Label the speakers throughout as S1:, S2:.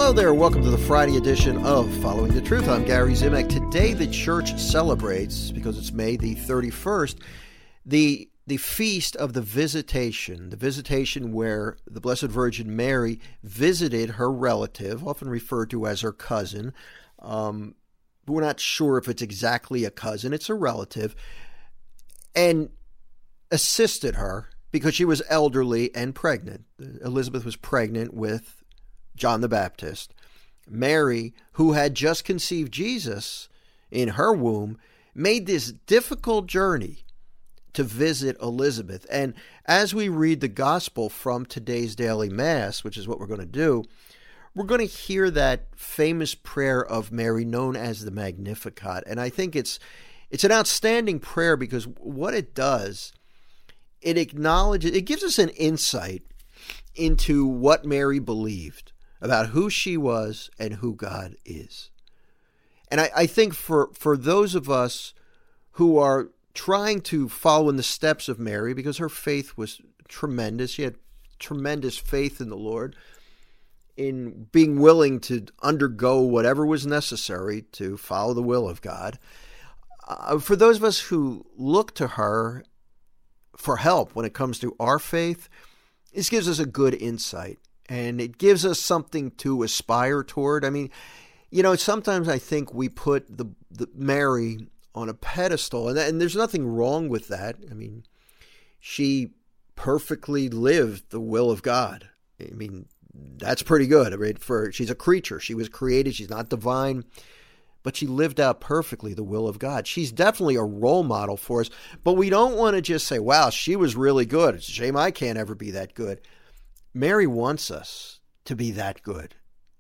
S1: Hello there. Welcome to the Friday edition of Following the Truth. I'm Gary Zimak. Today the church celebrates, because it's May the 31st, the feast of the Visitation where the Blessed Virgin Mary visited her relative, often referred to as her cousin. We're not sure if it's exactly a cousin. It's a relative. And assisted her because she was elderly and pregnant. Elizabeth was pregnant with John the Baptist. Mary, who had just conceived Jesus in her womb, made this difficult journey to visit Elizabeth. And as we read the gospel from today's daily Mass, which is what we're going to do, we're going to hear that famous prayer of Mary known as the Magnificat. And I think it's an outstanding prayer because what it does, it gives us an insight into what Mary believed about who she was and who God is. And I think for those of us who are trying to follow in the steps of Mary, because her faith was tremendous, she had tremendous faith in the Lord, in being willing to undergo whatever was necessary to follow the will of God. For those of us who look to her for help when it comes to our faith, this gives us a good insight. And it gives us something to aspire toward. I mean, sometimes I think we put the Mary on a pedestal, and there's nothing wrong with that. I mean, she perfectly lived the will of God. I mean, that's pretty good. I mean, she's a creature. She was created. She's not divine, but she lived out perfectly the will of God. She's definitely a role model for us, but we don't want to just say, wow, she was really good. It's a shame I can't ever be that good. Mary wants us to be that good.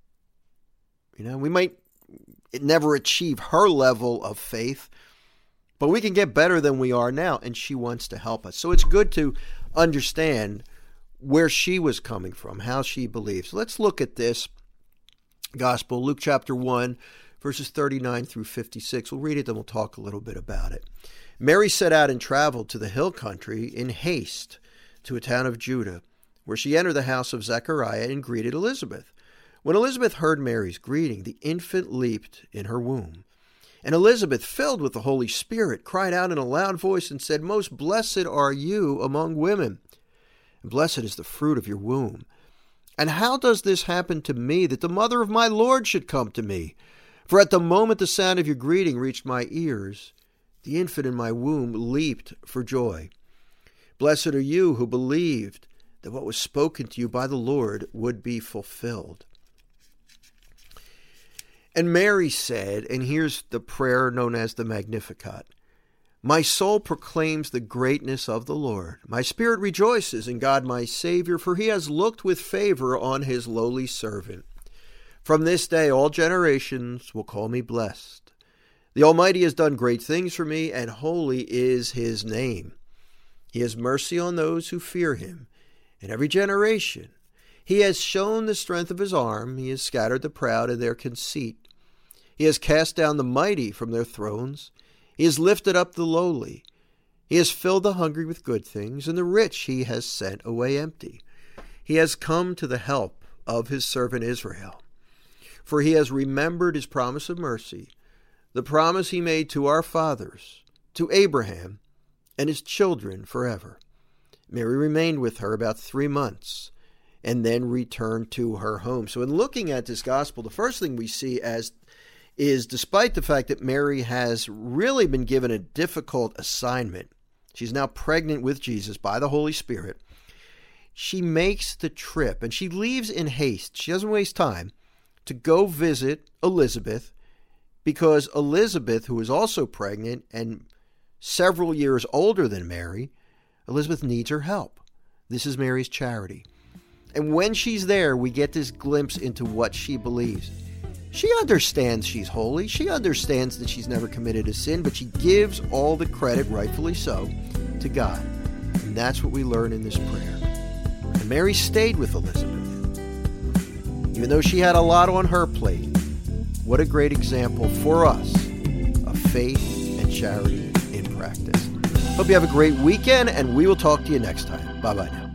S1: We might never achieve her level of faith, but we can get better than we are now, and she wants to help us. So it's good to understand where she was coming from, how she believes. Let's look at this gospel, Luke chapter 1, verses 39 through 56. We'll read it, then we'll talk a little bit about it. Mary set out and traveled to the hill country in haste to a town of Judah, where she entered the house of Zechariah and greeted Elizabeth. When Elizabeth heard Mary's greeting, the infant leaped in her womb. And Elizabeth, filled with the Holy Spirit, cried out in a loud voice and said, "Most blessed are you among women, and blessed is the fruit of your womb. And how does this happen to me, that the mother of my Lord should come to me? For at the moment the sound of your greeting reached my ears, the infant in my womb leaped for joy. Blessed are you who believed that what was spoken to you by the Lord would be fulfilled." And Mary said, and here's the prayer known as the Magnificat, "My soul proclaims the greatness of the Lord. My spirit rejoices in God my Savior, for he has looked with favor on his lowly servant. From this day all generations will call me blessed. The Almighty has done great things for me, and holy is his name. He has mercy on those who fear him in every generation. He has shown the strength of his arm. He has scattered the proud in their conceit. He has cast down the mighty from their thrones. He has lifted up the lowly. He has filled the hungry with good things, and the rich he has sent away empty. He has come to the help of his servant Israel. For he has remembered his promise of mercy, the promise he made to our fathers, to Abraham and his children forever." Mary remained with her about 3 months and then returned to her home. So in looking at this gospel, the first thing we see is despite the fact that Mary has really been given a difficult assignment, she's now pregnant with Jesus by the Holy Spirit, she makes the trip and she leaves in haste. She doesn't waste time to go visit Elizabeth, because Elizabeth, who is also pregnant and several years older than Mary, Elizabeth needs her help. This is Mary's charity. And when she's there, we get this glimpse into what she believes. She understands she's holy. She understands that she's never committed a sin, but she gives all the credit, rightfully so, to God. And that's what we learn in this prayer. And Mary stayed with Elizabeth, even though she had a lot on her plate. What a great example for us of faith and charity in practice. Hope you have a great weekend, and we will talk to you next time. Bye-bye now.